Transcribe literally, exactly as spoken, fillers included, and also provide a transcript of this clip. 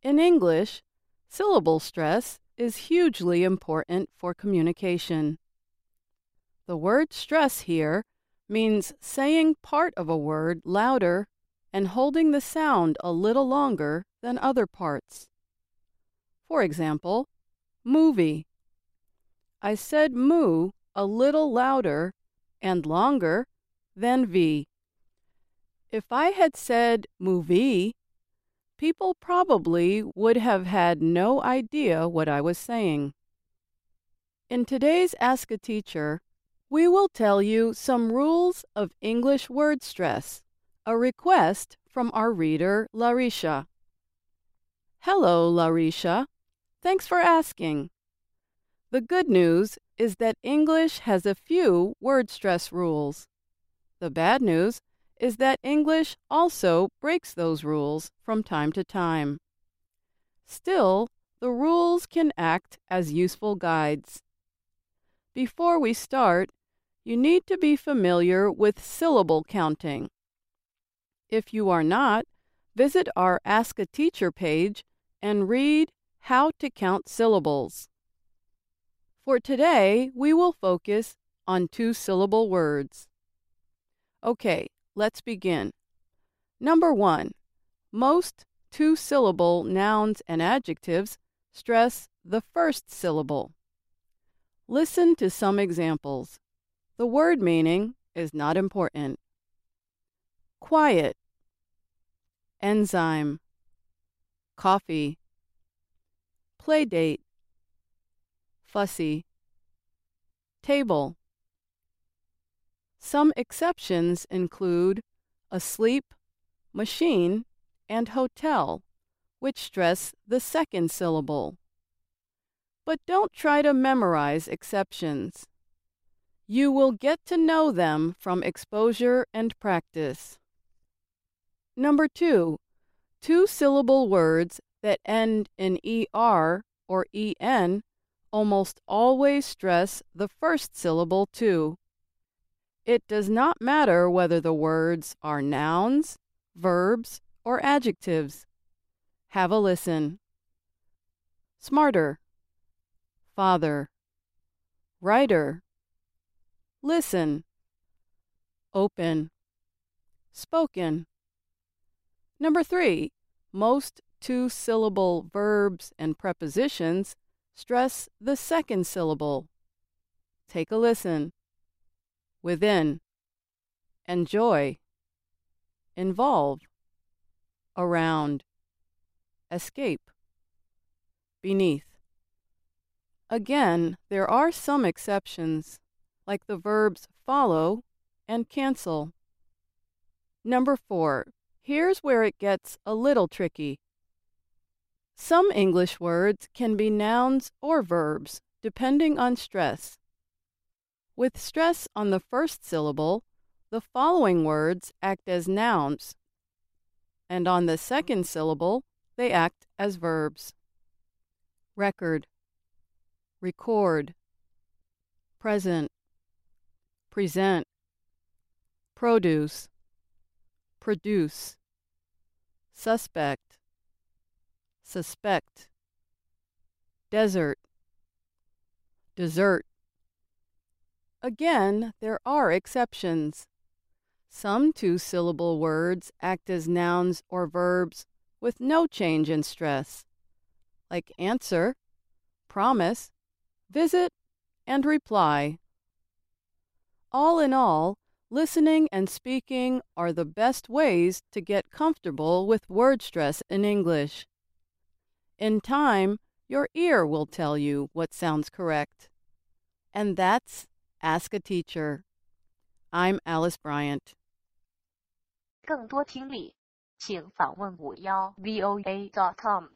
In English, syllable stress is hugely important for communication. The word stress here means saying part of a word louder and holding the sound a little longer than other parts. For example, movie. I said moo a little louder and longer than V. If I had said movie, people probably would have had no idea what I was saying. In today's Ask a Teacher, we will tell you some rules of English word stress, a request from our reader, Larisha. Hello, Larisha. Thanks for asking. The good news is that English has a few word stress rules. The bad news is that English also breaks those rules from time to time. Still, the rules can act as useful guides. Before we start, you need to be familiar with syllable counting. If you are not, visit our Ask a Teacher page and read How to Count Syllables. For today, we will focus on two-syllable words. Okay, let's begin. Number one, most two-syllable nouns and adjectives stress the first syllable. Listen to some examples. The word meaning is not important. Quiet, enzyme, coffee, playdate, fussy, table. Some exceptions include asleep, machine, and hotel, which stress the second syllable. But don't try to memorize exceptions. You will get to know them from exposure and practice. Number two, two-syllable words that end in er or en almost always stress the first syllable too. It does not matter whether the words are nouns, verbs, or adjectives. Have a listen. Smarter, father, writer, listen, open, spoken. Number three, most two-syllable verbs and prepositions stress the second syllable. Take a listen. Within, enjoy, involve, around, escape, beneath. Again, there are some exceptions, like the verbs follow and cancel. Number four, here's where it gets a little tricky. Some English words can be nouns or verbs, depending on stress. With stress on the first syllable, the following words act as nouns, and on the second syllable, they act as verbs. Record, record, present, present, produce, produce, suspect, suspect, desert, dessert. Again, there are exceptions. Some two-syllable words act as nouns or verbs with no change in stress, like answer, promise, visit, and reply. All in all, listening and speaking are the best ways to get comfortable with word stress in English. In time, your ear will tell you what sounds correct. And that's Ask a Teacher. I'm Alice Bryant. 更多听力，请访问五幺 V O A dot com。